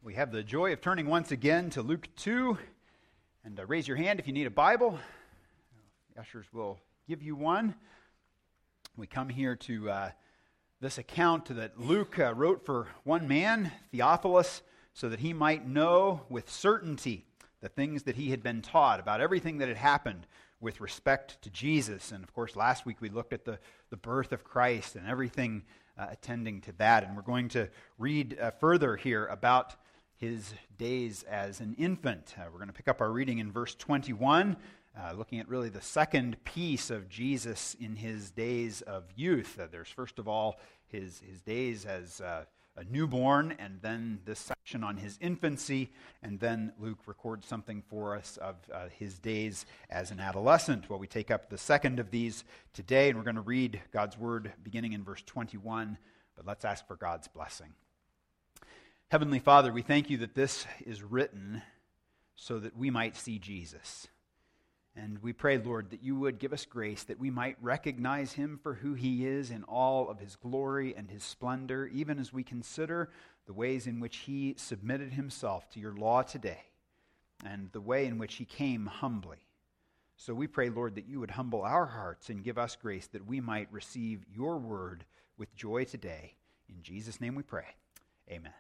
We have the joy of turning once again to Luke 2. And raise your hand if you need a Bible. The ushers will give you one. We come here to this account that Luke wrote for one man, Theophilus, so that he might know with certainty the things that he had been taught about everything that had happened with respect to Jesus. And of course, last week we looked at the birth of Christ and everything attending to that. And we're going to read further here about his days as an infant. We're going to pick up our reading in verse 21, looking at really the second piece of Jesus in his days of youth. There's first of all his days as a newborn, and then this section on his infancy, and then Luke records something for us of his days as an adolescent. Well, we take up the second of these today, and we're going to read God's word beginning in verse 21, but let's ask for God's blessing. Heavenly Father, we thank you that this is written so that we might see Jesus. And we pray, Lord, that you would give us grace that we might recognize him for who he is in all of his glory and his splendor, even as we consider the ways in which he submitted himself to your law today and the way in which he came humbly. So we pray, Lord, that you would humble our hearts and give us grace that we might receive your word with joy today. In Jesus' name we pray. Amen.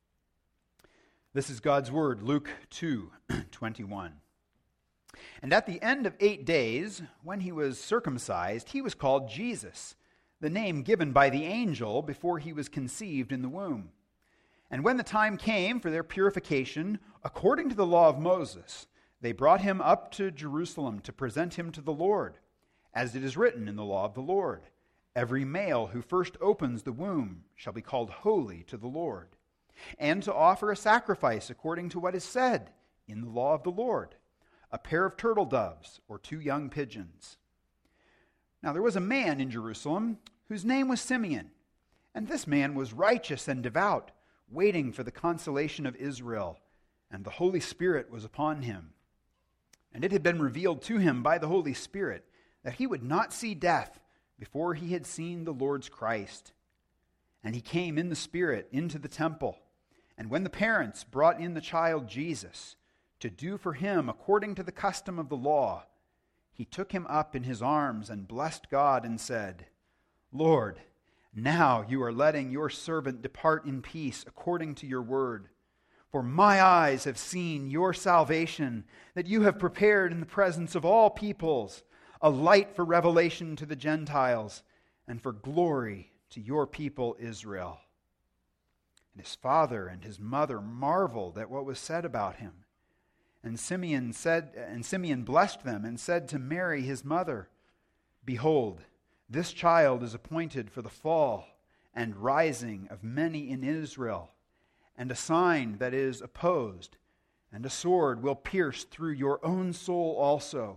This is God's word, Luke 2:21. And at the end of 8 days, when he was circumcised, he was called Jesus, the name given by the angel before he was conceived in the womb. And when the time came for their purification, according to the law of Moses, they brought him up to Jerusalem to present him to the Lord, as it is written in the law of the Lord. Every male who first opens the womb shall be called holy to the Lord, and to offer a sacrifice according to what is said in the law of the Lord, a pair of turtle doves or 2 young pigeons. Now there was a man in Jerusalem whose name was Simeon, and this man was righteous and devout, waiting for the consolation of Israel, and the Holy Spirit was upon him. And it had been revealed to him by the Holy Spirit that he would not see death before he had seen the Lord's Christ. And he came in the Spirit into the temple. And when the parents brought in the child Jesus to do for him according to the custom of the law, he took him up in his arms and blessed God and said, Lord, now you are letting your servant depart in peace according to your word. For my eyes have seen your salvation, that you have prepared in the presence of all peoples, a light for revelation to the Gentiles and for glory to your people Israel. And his father and his mother marveled at what was said about him. And Simeon blessed them and said to Mary his mother, Behold, this child is appointed for the fall and rising of many in Israel, and a sign that is opposed, and a sword will pierce through your own soul also,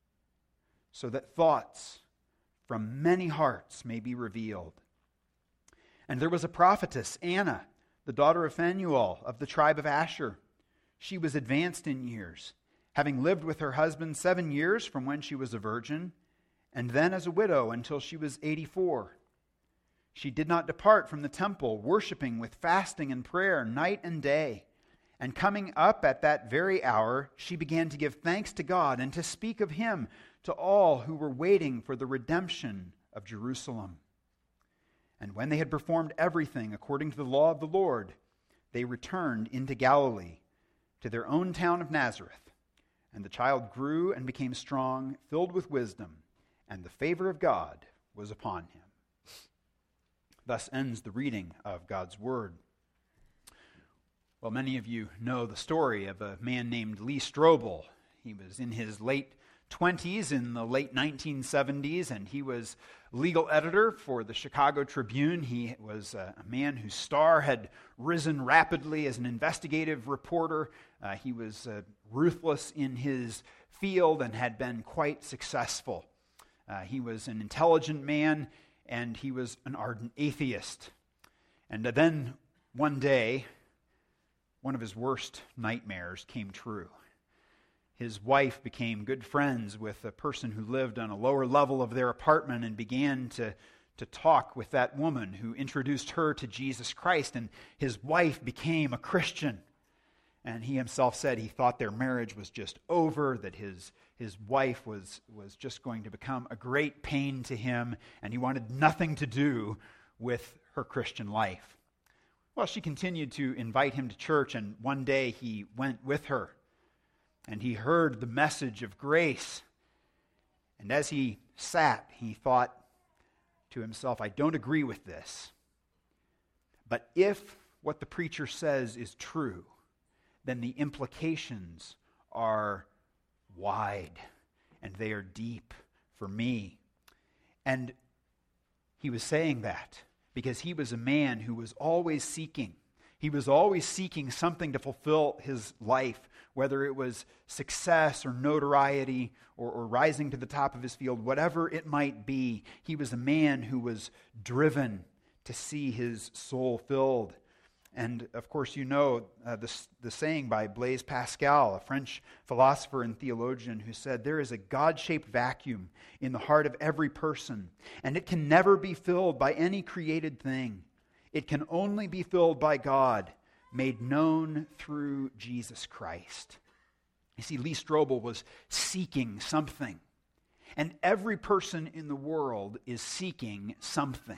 so that thoughts from many hearts may be revealed. And there was a prophetess, Anna, the daughter of Phanuel of the tribe of Asher. She was advanced in years, having lived with her husband 7 years from when she was a virgin, and then as a widow until she was 84. She did not depart from the temple, worshiping with fasting and prayer night and day. And coming up at that very hour, she began to give thanks to God and to speak of him to all who were waiting for the redemption of Jerusalem. And when they had performed everything according to the law of the Lord, they returned into Galilee, to their own town of Nazareth. And the child grew and became strong, filled with wisdom, and the favor of God was upon him. Thus ends the reading of God's word. Well, many of you know the story of a man named Lee Strobel. He was in his late 20s in the late 1970s, and he was legal editor for the Chicago Tribune. He was a man whose star had risen rapidly as an investigative reporter. He was ruthless in his field and had been quite successful. He was an intelligent man, and he was an ardent atheist. And then one day, one of his worst nightmares came true. His wife became good friends with a person who lived on a lower level of their apartment and began to talk with that woman who introduced her to Jesus Christ. And his wife became a Christian. And he himself said he thought their marriage was just over, that his wife was just going to become a great pain to him, and he wanted nothing to do with her Christian life. Well, she continued to invite him to church, and one day he went with her, and he heard the message of grace. And as he sat, he thought to himself, I don't agree with this. But if what the preacher says is true, then the implications are wide and they are deep for me. And he was saying that because he was a man who was always seeking. He was always seeking something to fulfill his life, whether it was success or notoriety or rising to the top of his field, whatever it might be. He was a man who was driven to see his soul filled. And of course, you know the saying by Blaise Pascal, a French philosopher and theologian, who said, there is a God-shaped vacuum in the heart of every person, and it can never be filled by any created thing. It can only be filled by God, made known through Jesus Christ. You see, Lee Strobel was seeking something, and every person in the world is seeking something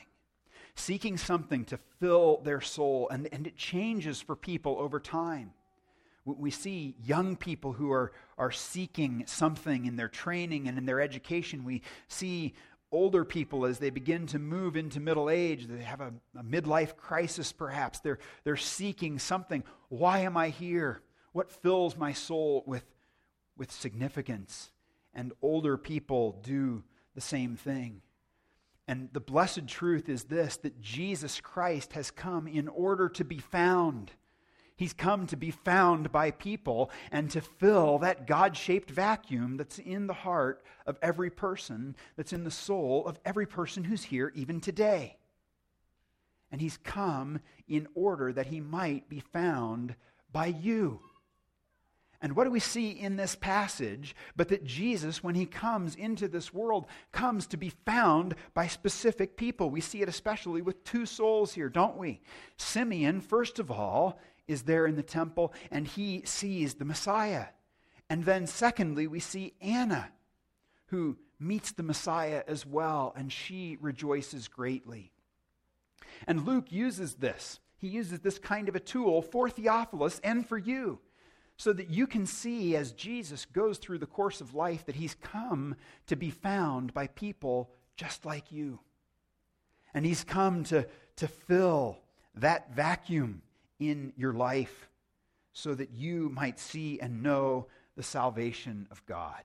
to fill their soul, and it changes for people over time. We see young people who are seeking something in their training and in their education. We see older people as they begin to move into middle age. They have a midlife crisis perhaps. They're seeking something. Why am I here? What fills my soul with significance? And older people do the same thing. And the blessed truth is this, that Jesus Christ has come in order to be found. He's come to be found by people and to fill that God-shaped vacuum that's in the heart of every person, that's in the soul of every person who's here even today. And he's come in order that he might be found by you. And what do we see in this passage? But that Jesus, when he comes into this world, comes to be found by specific people. We see it especially with two souls here, don't we? Simeon, first of all, is there in the temple, and he sees the Messiah. And then secondly, we see Anna, who meets the Messiah as well, and she rejoices greatly. And Luke uses this. He uses this kind of a tool for Theophilus and for you, so that you can see as Jesus goes through the course of life that he's come to be found by people just like you. And he's come to fill that vacuum in your life so that you might see and know the salvation of God.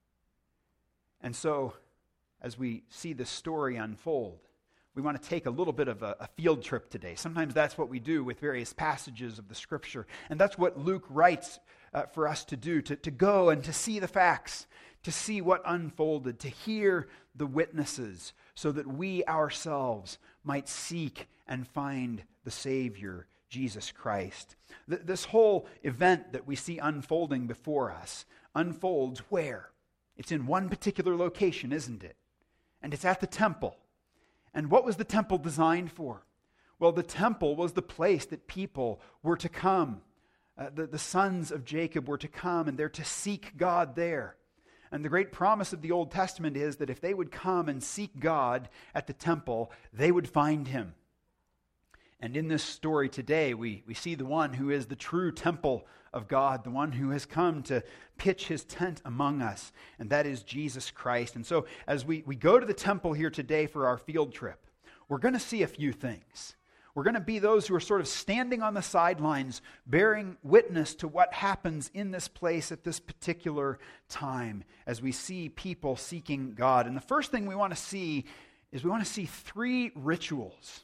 And so, as we see this story unfold, we want to take a little bit of a field trip today. Sometimes that's what we do with various passages of the Scripture. And that's what Luke writes for us to do, to go and to see the facts, to see what unfolded, to hear the witnesses, so that we ourselves might seek and find the Savior, Jesus Christ. This whole event that we see unfolding before us unfolds where? It's in one particular location, isn't it? And it's at the temple. And what was the temple designed for? Well, the temple was the place that people were to come. The sons of Jacob were to come, and they're to seek God there. And the great promise of the Old Testament is that if they would come and seek God at the temple, they would find him. And in this story today, we see the one who is the true temple of God, the one who has come to pitch his tent among us, and that is Jesus Christ. And so as we go to the temple here today for our field trip, we're going to see a few things. We're going to be those who are sort of standing on the sidelines, bearing witness to what happens in this place at this particular time as we see people seeking God. And the first thing we want to see is we want to see three rituals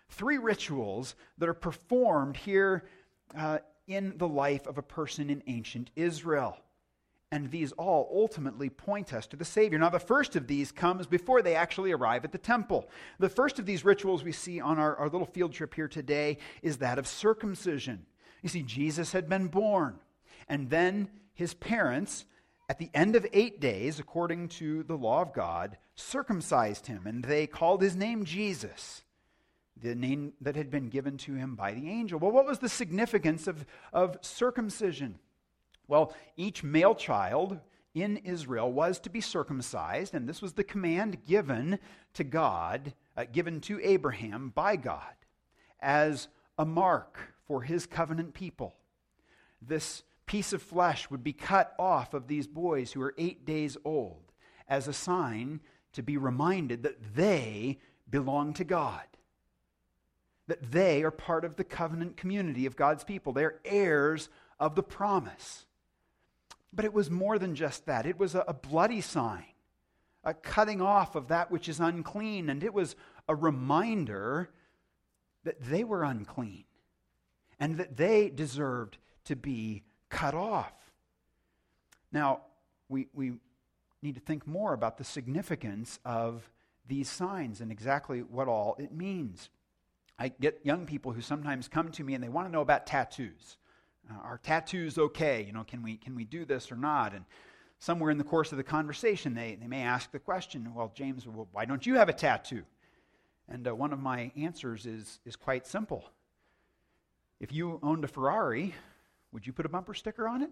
that are performed here in the life of a person in ancient Israel. And these all ultimately point us to the Savior. Now, the first of these comes before they actually arrive at the temple. The first of these rituals we see on our little field trip here today is that of circumcision. You see, Jesus had been born, and then his parents, at the end of 8 days, according to the law of God, circumcised him, and they called his name Jesus. the name that had been given to him by the angel. Well, what was the significance of circumcision? Well, each male child in Israel was to be circumcised, and this was the command given to God, given to Abraham by God, as a mark for his covenant people. This piece of flesh would be cut off of these boys who are 8 days old as a sign to be reminded that they belong to God, that they are part of the covenant community of God's people. They're heirs of the promise. But it was more than just that. It was a bloody sign, a cutting off of that which is unclean, and it was a reminder that they were unclean and that they deserved to be cut off. Now, we need to think more about the significance of these signs and exactly what all it means. I get young people who sometimes come to me and they want to know about tattoos. Are tattoos okay? Can we do this or not? And somewhere in the course of the conversation, they may ask the question, well, James, why don't you have a tattoo? And one of my answers is quite simple. If you owned a Ferrari, would you put a bumper sticker on it?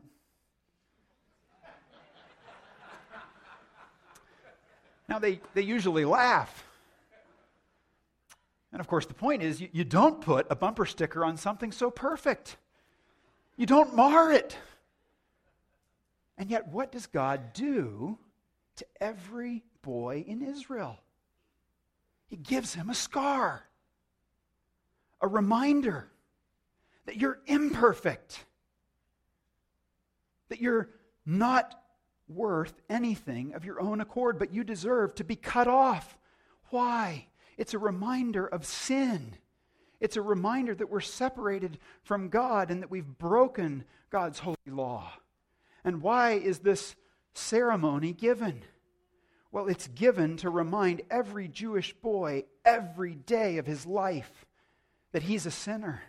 Now, they usually laugh. And of course, the point is, you don't put a bumper sticker on something so perfect. You don't mar it. And yet, what does God do to every boy in Israel? He gives him a scar, a reminder that you're imperfect, that you're not worth anything of your own accord, but you deserve to be cut off. Why? It's a reminder of sin. It's a reminder that we're separated from God and that we've broken God's holy law. And why is this ceremony given? Well, it's given to remind every Jewish boy every day of his life that he's a sinner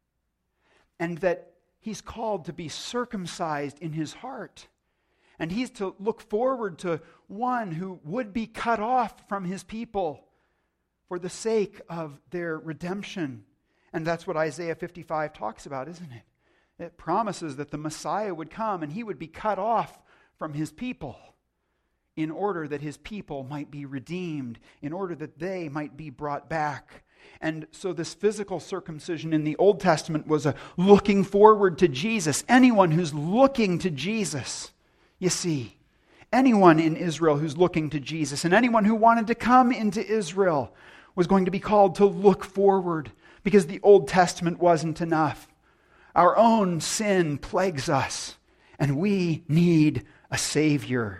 and that he's called to be circumcised in his heart. And he's to look forward to one who would be cut off from his people for the sake of their redemption. And that's what Isaiah 55 talks about, isn't it? It promises that the Messiah would come and he would be cut off from his people in order that his people might be redeemed, in order that they might be brought back. And so this physical circumcision in the Old Testament was a looking forward to Jesus. Anyone who's looking to Jesus, you see, anyone in Israel who's looking to Jesus and anyone who wanted to come into Israel was going to be called to look forward, because the Old Testament wasn't enough. Our own sin plagues us, and we need a Savior.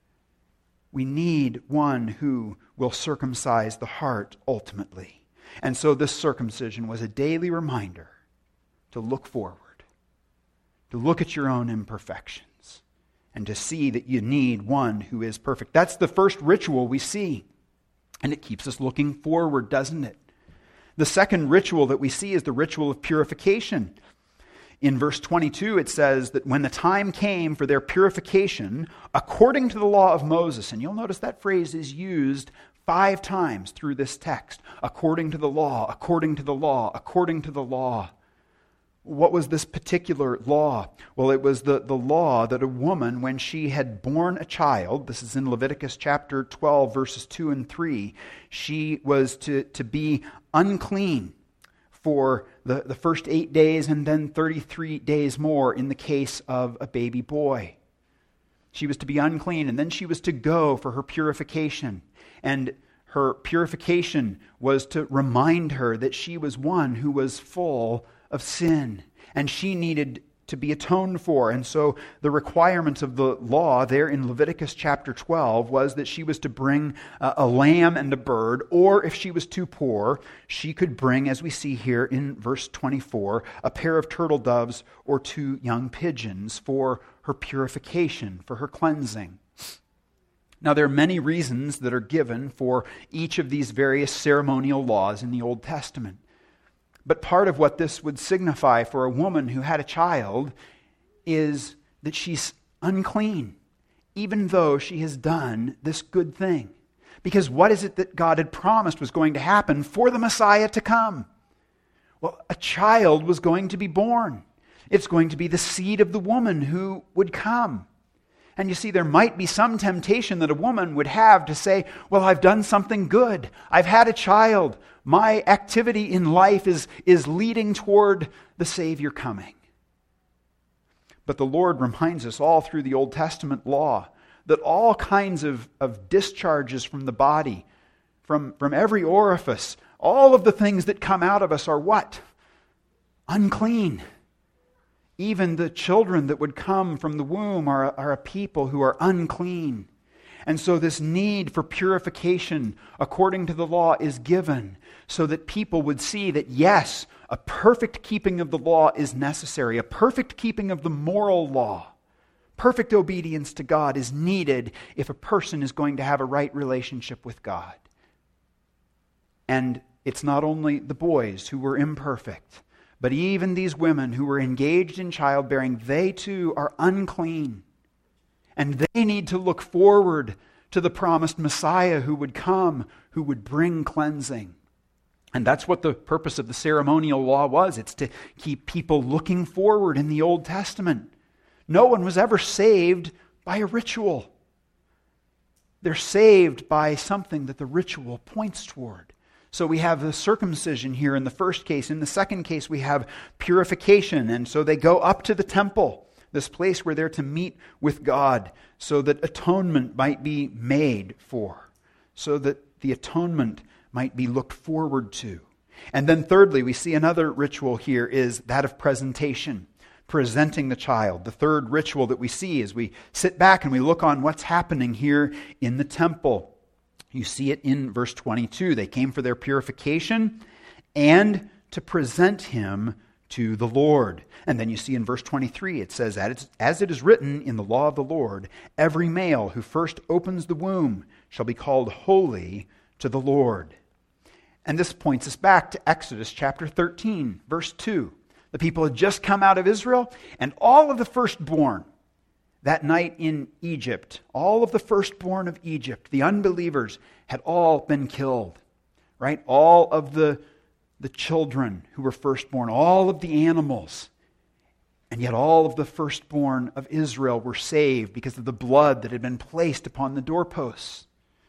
We need one who will circumcise the heart ultimately. And so this circumcision was a daily reminder to look forward, to look at your own imperfections, and to see that you need one who is perfect. That's the first ritual we see. And it keeps us looking forward, doesn't it? The second ritual that we see is the ritual of purification. In verse 22, it says that when the time came for their purification, according to the law of Moses, and you'll notice that phrase is used 5 times through this text. According to the law, according to the law, according to the law. What was this particular law? Well, it was the law that a woman, when she had borne a child, this is in Leviticus chapter 12, verses 2 and 3, she was to be unclean for the first 8 days and then 33 days more in the case of a baby boy. She was to be unclean, and then she was to go for her purification. And her purification was to remind her that she was one who was full of sin, and she needed to be atoned for. And so the requirements of the law there in Leviticus chapter 12 was that she was to bring a lamb and a bird, or if she was too poor, she could bring, as we see here in verse 24, a pair of turtle doves or 2 young pigeons for her purification, for her cleansing. Now, there are many reasons that are given for each of these various ceremonial laws in the Old Testament. But part of what this would signify for a woman who had a child is that she's unclean, even though she has done this good thing. Because what is it that God had promised was going to happen for the Messiah to come? Well, a child was going to be born. It's going to be the seed of the woman who would come. And you see, there might be some temptation that a woman would have to say, well, I've done something good. I've had a child. My activity in life is leading toward the Savior coming. But the Lord reminds us all through the Old Testament law that all kinds of discharges from the body, from every orifice, all of the things that come out of us are what? Unclean. Even the children that would come from the womb are a people who are unclean. And so this need for purification according to the law is given so that people would see that yes, a perfect keeping of the law is necessary. A perfect keeping of the moral law, perfect obedience to God is needed if a person is going to have a right relationship with God. And it's not only the boys who were imperfect, but even these women who were engaged in childbearing, they too are unclean. And they need to look forward to the promised Messiah who would come, who would bring cleansing. And that's what the purpose of the ceremonial law was. It's to keep people looking forward in the Old Testament. No one was ever saved by a ritual. They're saved by something that the ritual points toward. So we have the circumcision here in the first case. In the second case, we have purification. And so they go up to the temple, this place where they're to meet with God, so that atonement might be made for, so that the atonement might be looked forward to. And then thirdly, we see another ritual here is that of presentation, presenting the child. The third ritual that we see as we sit back and we look on what's happening here in the temple. You see it in verse 22. They came for their purification and to present him to the Lord. And then you see in verse 23, it says, as it is written in the law of the Lord, every male who first opens the womb shall be called holy to the Lord. And this points us back to Exodus chapter 13, verse 2. The people had just come out of Israel, and all of the firstborn that night in Egypt, all of the firstborn of Egypt, the unbelievers, had all been killed. Right? All of the children who were firstborn, all of the animals. And yet all of the firstborn of Israel were saved because of the blood that had been placed upon the doorposts.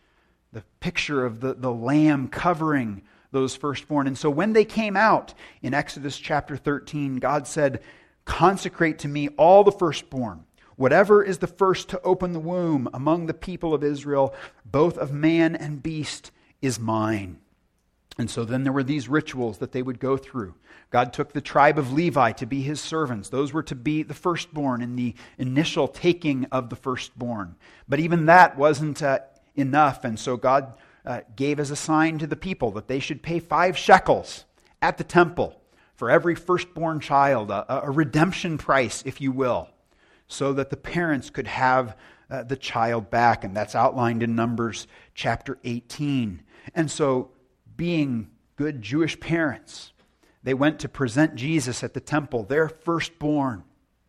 The picture of the lamb covering those firstborn. And so when they came out in Exodus chapter 13, God said, consecrate to me all the firstborn. Whatever is the first to open the womb among the people of Israel, both of man and beast, is mine. And so then there were these rituals that they would go through. God took the tribe of Levi to be his servants. Those were to be the firstborn in the initial taking of the firstborn. But even that wasn't enough. And so God gave as a sign to the people that they should pay 5 shekels at the temple for every firstborn child, a redemption price, if you will, so that the parents could have the child back. And that's outlined in Numbers chapter 18. And so, being good Jewish parents, they went to present Jesus at the temple, their firstborn,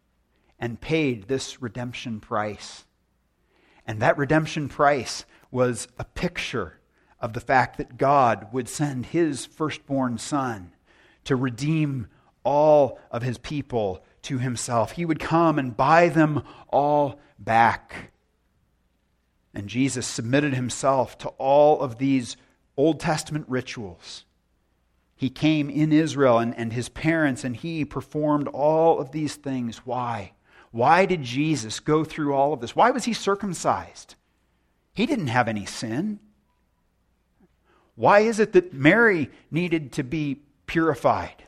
and paid this redemption price. And that redemption price was a picture of the fact that God would send his firstborn son to redeem all of his people to himself. He would come and buy them all back. And Jesus submitted himself to all of these Old Testament rituals. He came in Israel, and his parents and he performed all of these things. Why? Why did Jesus go through all of this? Why was he circumcised? He didn't have any sin. Why is it that Mary needed to be purified?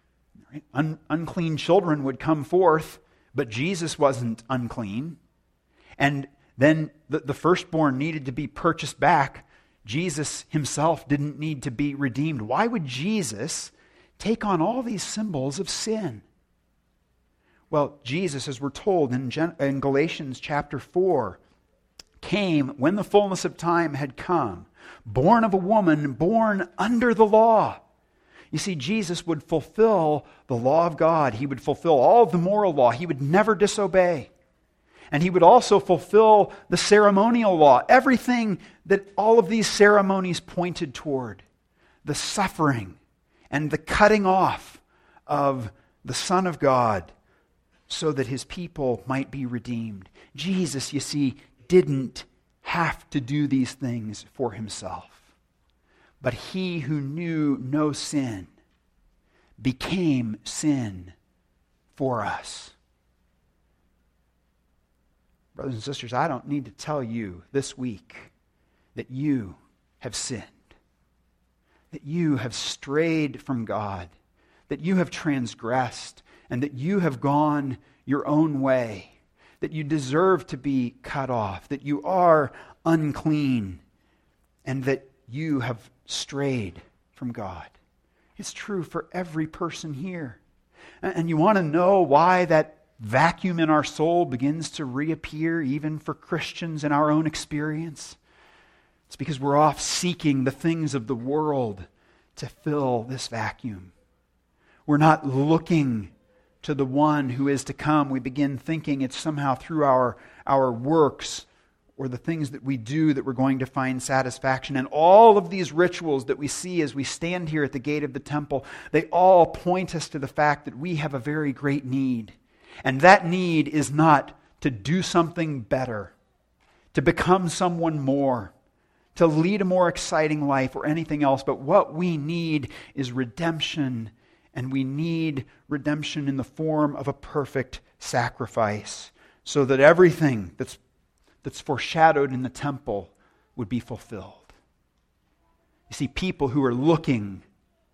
Unclean children would come forth, but Jesus wasn't unclean. And then the firstborn needed to be purchased back. Jesus himself didn't need to be redeemed. Why would Jesus take on all these symbols of sin? Well, Jesus, as we're told in Galatians chapter 4, came when the fullness of time had come, born of a woman, born under the law. You see, Jesus would fulfill the law of God. He would fulfill all of the moral law. He would never disobey. And he would also fulfill the ceremonial law, everything that all of these ceremonies pointed toward, the suffering and the cutting off of the Son of God so that his people might be redeemed. Jesus, you see, didn't have to do these things for himself. But he who knew no sin became sin for us. Brothers and sisters, I don't need to tell you this week that you have sinned, that you have strayed from God, that you have transgressed, and that you have gone your own way, that you deserve to be cut off, that you are unclean, and that you have strayed from God. It's true for every person here. And you want to know why that vacuum in our soul begins to reappear even for Christians in our own experience? It's because we're off seeking the things of the world to fill this vacuum. We're not looking to the one who is to come. We begin thinking it's somehow through our works or the things that we do that we're going to find satisfaction. And all of these rituals that we see as we stand here at the gate of the temple, they all point us to the fact that we have a very great need. And that need is not to do something better, to become someone more, to lead a more exciting life or anything else. But what we need is redemption. And we need redemption in the form of a perfect sacrifice so that everything that's foreshadowed in the temple would be fulfilled. You see, people who are looking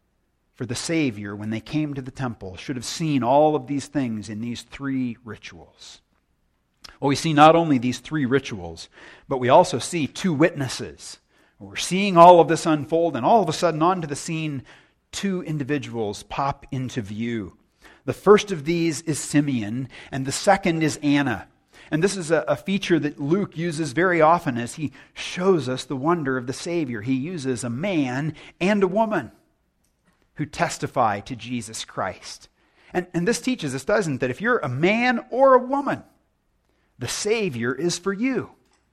for the Savior when they came to the temple should have seen all of these things in these three rituals. Well, we see not only these three rituals, but we also see two witnesses. We're seeing all of this unfold, and all of a sudden onto the scene, two individuals pop into view. The first of these is Simeon, and the second is Anna. And this is a feature that Luke uses very often as he shows us the wonder of the Savior. He uses a man and a woman who testify to Jesus Christ. And this teaches us, doesn't it, that if you're a man or a woman, the Savior is for you.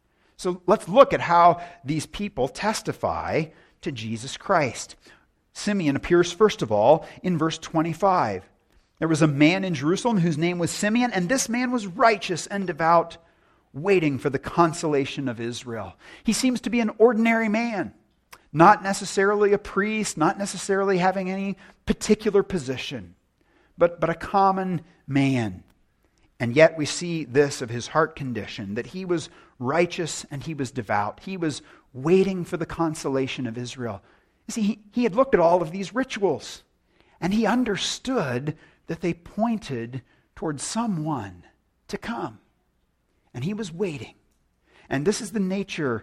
So let's look at how these people testify to Jesus Christ. Simeon appears first of all in verse 25. There was a man in Jerusalem whose name was Simeon, and this man was righteous and devout, waiting for the consolation of Israel. He seems to be an ordinary man, not necessarily a priest, not necessarily having any particular position, but a common man. And yet we see this of his heart condition, that he was righteous and he was devout. He was waiting for the consolation of Israel. You see, he had looked at all of these rituals, and he understood that they pointed towards someone to come. And he was waiting. And this is the nature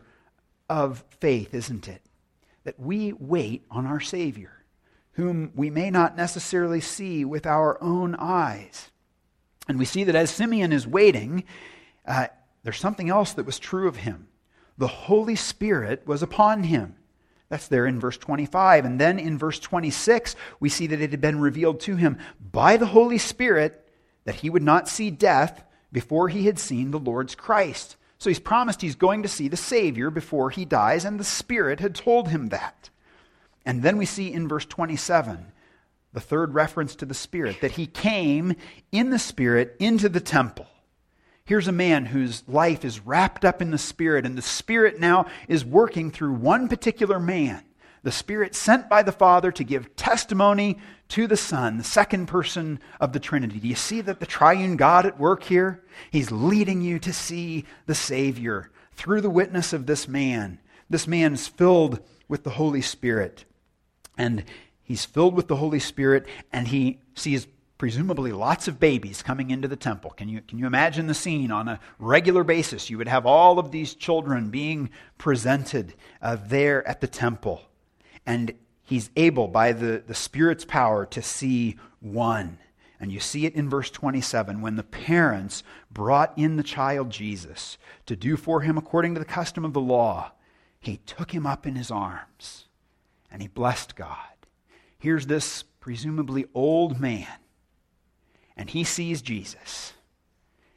of faith, isn't it? That we wait on our Savior, whom we may not necessarily see with our own eyes. And we see that as Simeon is waiting, there's something else that was true of him. The Holy Spirit was upon him. That's there in verse 25. And then in verse 26, we see that it had been revealed to him by the Holy Spirit that he would not see death before he had seen the Lord's Christ. So he's promised he's going to see the Savior before he dies, and the Spirit had told him that. And then we see in verse 27, the third reference to the Spirit, that he came in the Spirit into the temple. Here's a man whose life is wrapped up in the Spirit, and the Spirit now is working through one particular man. The Spirit sent by the Father to give testimony to the Son, the second person of the Trinity. Do you see that the triune God at work here? He's leading you to see the Savior through the witness of this man. This man is filled with the Holy Spirit. And he's filled with the Holy Spirit, and he sees presumably lots of babies coming into the temple. Can you imagine the scene? On a regular basis, you would have all of these children being presented there at the temple. And he's able, by the Spirit's power, to see one. And you see it in verse 27, when the parents brought in the child Jesus to do for him according to the custom of the law, he took him up in his arms, and he blessed God. Here's this presumably old man, and he sees Jesus,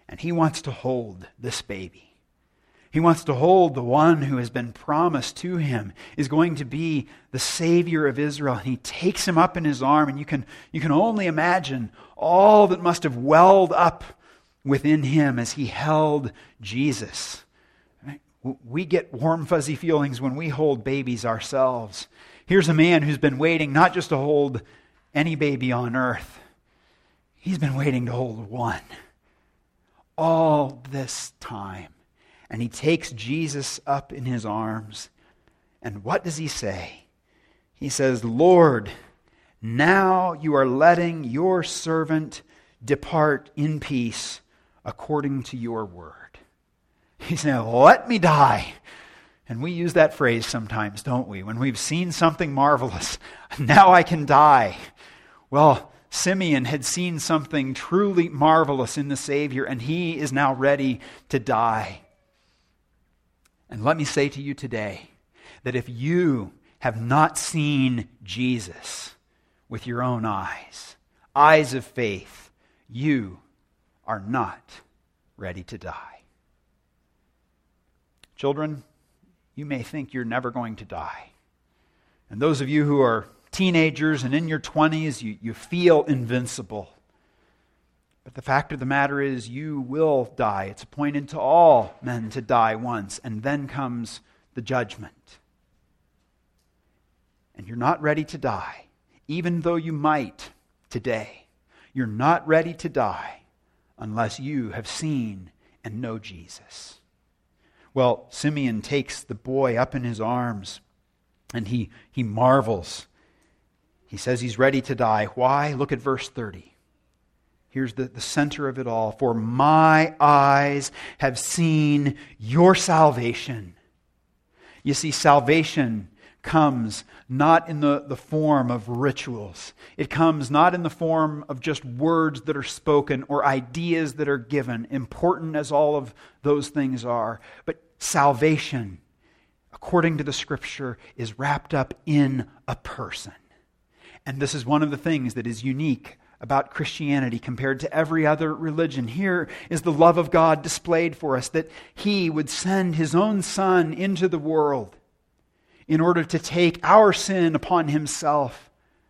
And he wants to hold this baby. He wants to hold the one who has been promised to him is going to be the Savior of Israel. And he takes him up in his arm, and you can only imagine all that must have welled up within him as he held Jesus. We get warm, fuzzy feelings when we hold babies ourselves. Here's a man who's been waiting not just to hold any baby on earth. He's been waiting to hold one all this time. And he takes Jesus up in his arms. And what does he say? He says, "Lord, now you are letting your servant depart in peace according to your word." He's saying, "Let me die." And we use that phrase sometimes, don't we? When we've seen something marvelous, now I can die. Well, Simeon had seen something truly marvelous in the Savior, and he is now ready to die. And let me say to you today that if you have not seen Jesus with your own eyes, eyes of faith, you are not ready to die. Children, you may think you're never going to die. And those of you who are teenagers and in your 20s, you feel invincible. But the fact of the matter is, you will die. It's appointed to all men to die once, and then comes the judgment. And you're not ready to die, even though you might today. You're not ready to die unless you have seen and know Jesus. Well, Simeon takes the boy up in his arms, and he marvels. He says he's ready to die. Why? Look at verse 30. Here's the center of it all. "For my eyes have seen your salvation." You see, salvation comes not in the form of rituals. It comes not in the form of just words that are spoken or ideas that are given, important as all of those things are. But salvation, according to the Scripture, is wrapped up in a person. And this is one of the things that is unique about Christianity compared to every other religion. Here is the love of God displayed for us, that He would send His own Son into the world in order to take our sin upon Himself,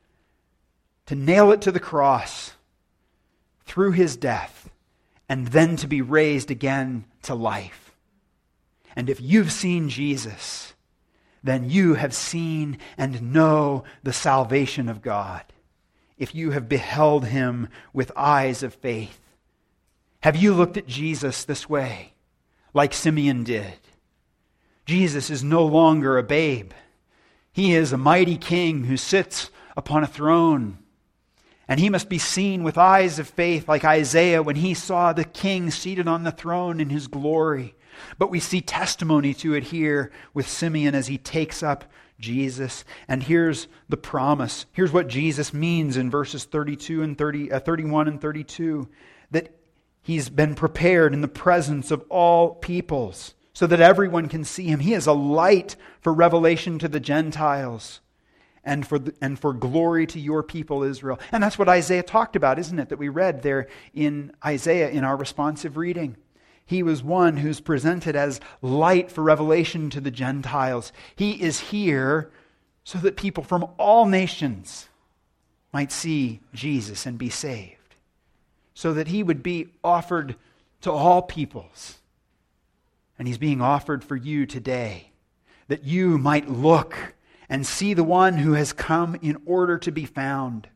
to nail it to the cross through His death, and then to be raised again to life. And if you've seen Jesus, then you have seen and know the salvation of God. If you have beheld Him with eyes of faith. Have you looked at Jesus this way, like Simeon did? Jesus is no longer a babe. He is a mighty king who sits upon a throne. And He must be seen with eyes of faith, like Isaiah when he saw the king seated on the throne in his glory. But we see testimony to it here with Simeon as he takes up Jesus. And here's the promise. Here's what Jesus means in verses 31 and 32. That He's been prepared in the presence of all peoples so that everyone can see Him. He is a light for revelation to the Gentiles and for glory to your people Israel. And that's what Isaiah talked about, isn't it? That we read there in Isaiah in our responsive reading. He was one who's presented as light for revelation to the Gentiles. He is here so that people from all nations might see Jesus and be saved. So that He would be offered to all peoples. And He's being offered for you today. That you might look and see the one who has come in order to be found.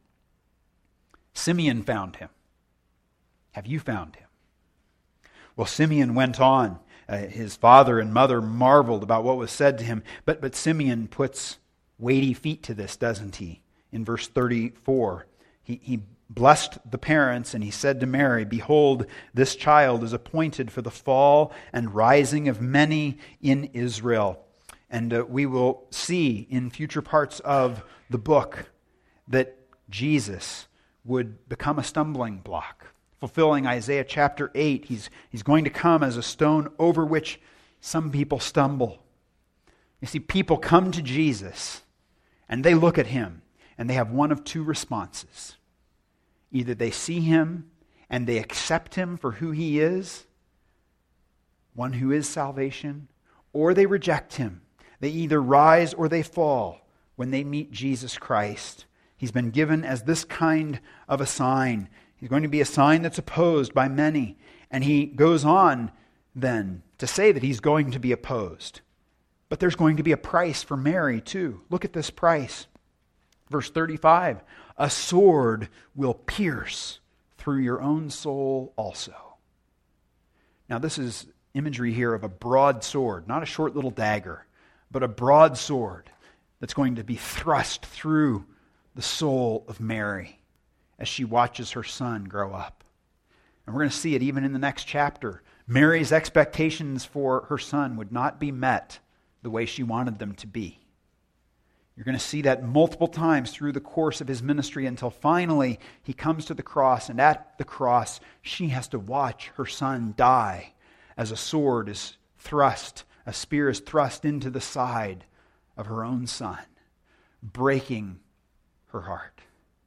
Simeon found Him. Have you found Him? Well, Simeon went on. His father and mother marveled about what was said to him. But Simeon puts weighty feet to this, doesn't he? In verse 34, he blessed the parents and he said to Mary, "Behold, this child is appointed for the fall and rising of many in Israel." And we will see in future parts of the book that Jesus would become a stumbling block. Fulfilling Isaiah chapter 8, he's going to come as a stone over which some people stumble. You see, people come to Jesus and they look at Him and they have one of two responses. Either they see Him and they accept him for who he is, one who is salvation, or they reject him. They either rise or they fall when they meet Jesus Christ. He's been given as this kind of a sign. He's going to be a sign that's opposed by many. And he goes on then to say that he's going to be opposed. But there's going to be a price for Mary too. Look at this price. Verse 35, a sword will pierce through your own soul also. Now this is imagery here of a broad sword, not a short little dagger, but a broad sword that's going to be thrust through the soul of Mary as she watches her son grow up. And we're going to see it even in the next chapter. Mary's expectations for her son would not be met the way she wanted them to be. You're going to see that multiple times through the course of his ministry until finally he comes to the cross, and at the cross she has to watch her son die as a sword is thrust, a spear is thrust into the side of her own son, breaking her heart.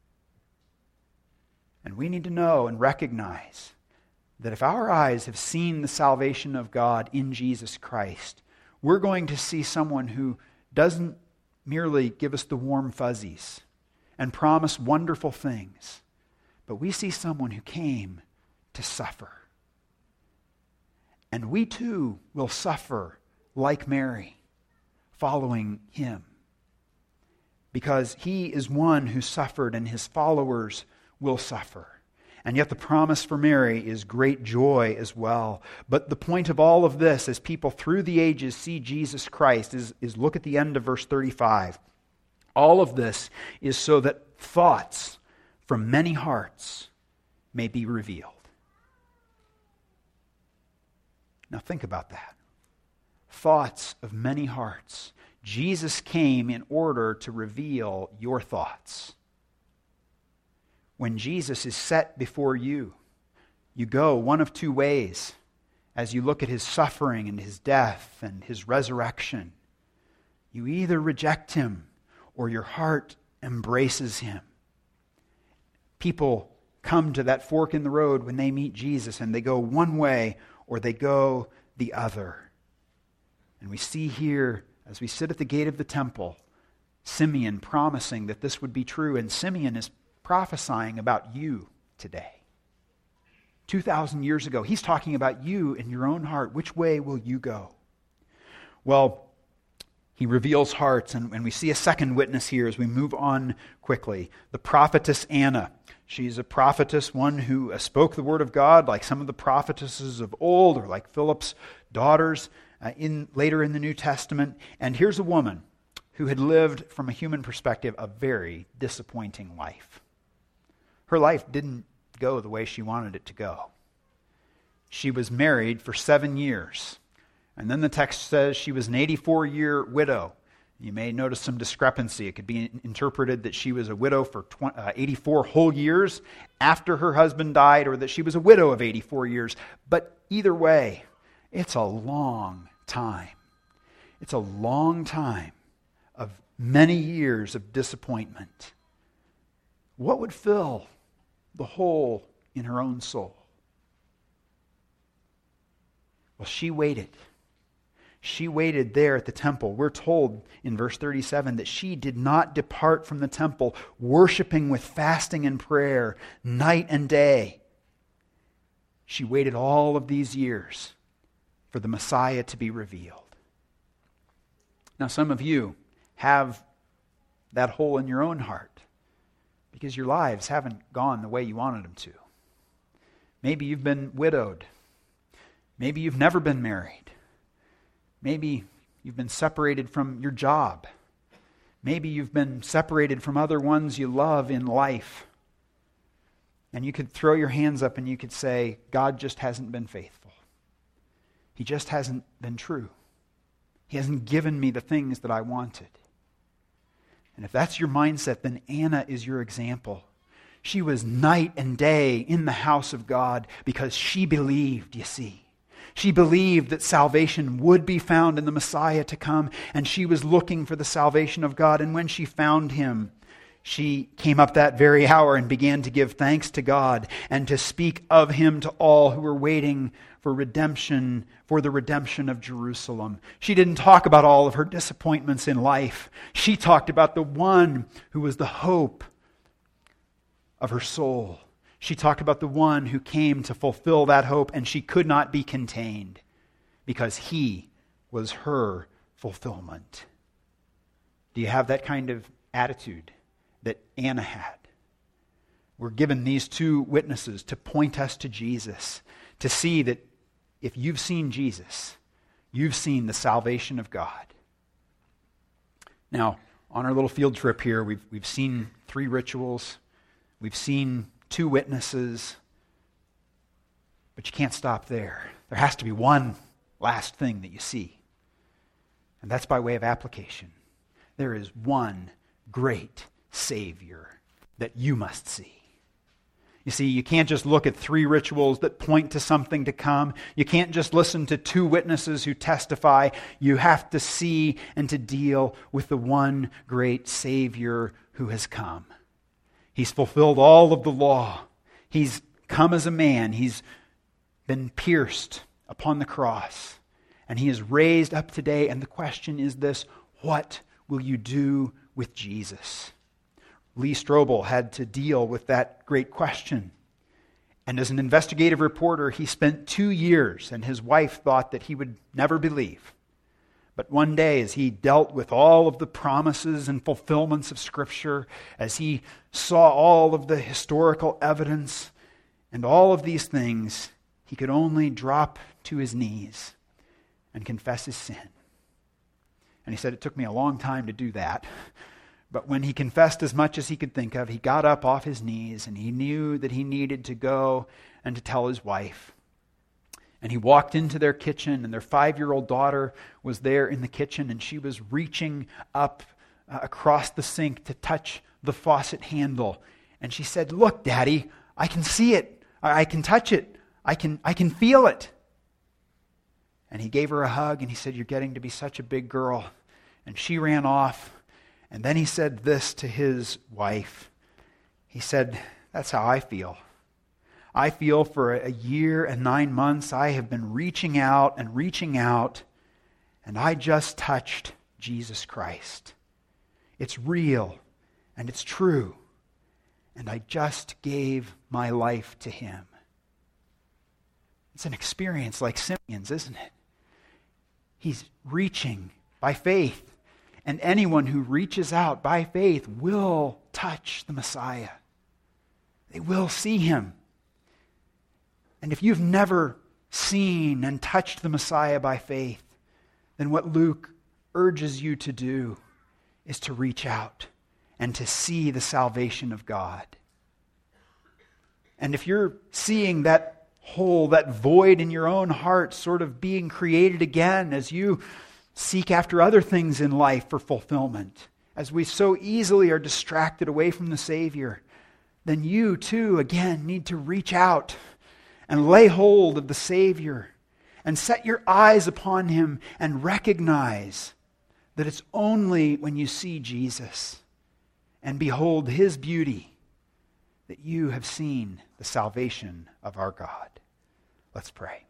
And we need to know and recognize that if our eyes have seen the salvation of God in Jesus Christ, we're going to see someone who doesn't merely give us the warm fuzzies and promise wonderful things, but we see someone who came to suffer. And we too will suffer like Mary, following him. Because he is one who suffered and his followers will suffer. And yet the promise for Mary is great joy as well. But the point of all of this, as people through the ages see Jesus Christ, is look at the end of verse 35. All of this is so that thoughts from many hearts may be revealed. Now think about that. Thoughts of many hearts. Jesus came in order to reveal your thoughts. When Jesus is set before you, you go one of two ways as you look at his suffering and his death and his resurrection. You either reject him or your heart embraces him. People come to that fork in the road when they meet Jesus, and they go one way or they go the other. And we see here, as we sit at the gate of the temple, Simeon promising that this would be true, and Simeon is prophesying about you today. 2,000 years ago, he's talking about you in your own heart. Which way will you go? Well, he reveals hearts, and we see a second witness here as we move on quickly. The prophetess Anna. She's a prophetess, one who spoke the word of God like some of the prophetesses of old, or like Philip's daughters later in the New Testament. And here's a woman who had lived, from a human perspective, a very disappointing life. Her life didn't go the way she wanted it to go. She was married for 7 years. And then the text says she was an 84-year widow. You may notice some discrepancy. It could be interpreted that she was a widow for 84 whole years after her husband died, or that she was a widow of 84 years. But either way, it's a long time. It's a long time of many years of disappointment. What would fill the hole in her own soul? Well, she waited. She waited there at the temple. We're told in verse 37 that she did not depart from the temple, worshiping with fasting and prayer night and day. She waited all of these years for the Messiah to be revealed. Now, some of you have that hole in your own heart because your lives haven't gone the way you wanted them to. Maybe you've been widowed. Maybe you've never been married. Maybe you've been separated from your job. Maybe you've been separated from other ones you love in life. And you could throw your hands up and you could say, God just hasn't been faithful. He just hasn't been true. He hasn't given me the things that I wanted. And if that's your mindset, then Anna is your example. She was night and day in the house of God because she believed, you see. She believed that salvation would be found in the Messiah to come, and she was looking for the salvation of God. And when she found him, she came up that very hour and began to give thanks to God and to speak of him to all who were waiting for redemption, for the redemption of Jerusalem. She didn't talk about all of her disappointments in life. She talked about the one who was the hope of her soul. She talked about the one who came to fulfill that hope, and she could not be contained because he was her fulfillment. Do you have that kind of attitude that Anna had? We're given these two witnesses to point us to Jesus, to see that if you've seen Jesus, you've seen the salvation of God. Now, on our little field trip here, we've seen 3 rituals. We've seen 2 witnesses. But you can't stop there. There has to be one last thing that you see. And that's by way of application. There is one great Savior that you must see. You see, you can't just look at 3 rituals that point to something to come. You can't just listen to 2 witnesses who testify. You have to see and to deal with the one great Savior who has come. He's fulfilled all of the law. He's come as a man. He's been pierced upon the cross. And he is raised up today. And the question is this: what will you do with Jesus? Lee Strobel had to deal with that great question. And as an investigative reporter, he spent 2 years, and his wife thought that he would never believe. But one day, as he dealt with all of the promises and fulfillments of Scripture, as he saw all of the historical evidence and all of these things, he could only drop to his knees and confess his sin. And he said, it took me a long time to do that. But when he confessed as much as he could think of, he got up off his knees and he knew that he needed to go and to tell his wife. And he walked into their kitchen, and their 5-year-old daughter was there in the kitchen, and she was reaching up across the sink to touch the faucet handle. And she said, "Look, Daddy, I can see it. I can touch it. I can feel it." And he gave her a hug, and he said, "You're getting to be such a big girl." And she ran off. And then he said this to his wife. He said, "That's how I feel. I feel for a year and 9 months I have been reaching out, and I just touched Jesus Christ. It's real, and it's true, and I just gave my life to him." It's an experience like Simeon's, isn't it? He's reaching by faith. And anyone who reaches out by faith will touch the Messiah. They will see him. And if you've never seen and touched the Messiah by faith, then what Luke urges you to do is to reach out and to see the salvation of God. And if you're seeing that hole, that void in your own heart sort of being created again as you seek after other things in life for fulfillment, as we so easily are distracted away from the Savior, then you too, again, need to reach out and lay hold of the Savior and set your eyes upon him and recognize that it's only when you see Jesus and behold his beauty that you have seen the salvation of our God. Let's pray.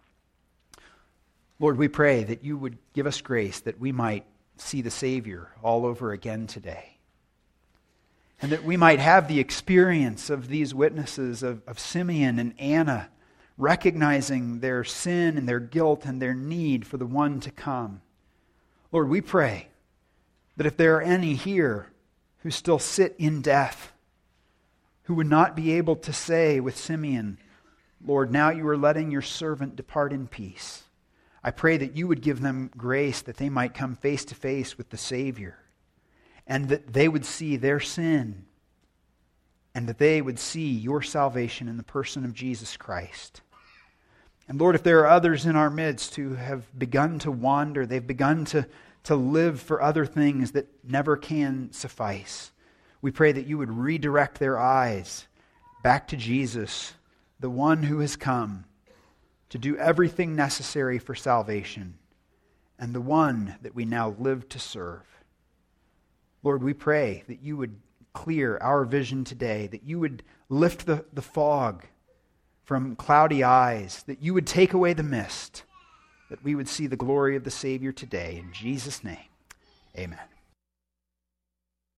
Lord, we pray that you would give us grace that we might see the Savior all over again today. And that we might have the experience of these witnesses of Simeon and Anna, recognizing their sin and their guilt and their need for the one to come. Lord, we pray that if there are any here who still sit in death, who would not be able to say with Simeon, "Lord, now you are letting your servant depart in peace," I pray that you would give them grace that they might come face to face with the Savior, and that they would see their sin, and that they would see your salvation in the person of Jesus Christ. And Lord, if there are others in our midst who have begun to wander, they've begun to live for other things that never can suffice, we pray that you would redirect their eyes back to Jesus, the one who has come to do everything necessary for salvation, and the one that we now live to serve. Lord, we pray that you would clear our vision today, that you would lift the fog from cloudy eyes, that you would take away the mist, that we would see the glory of the Savior today. In Jesus' name, amen.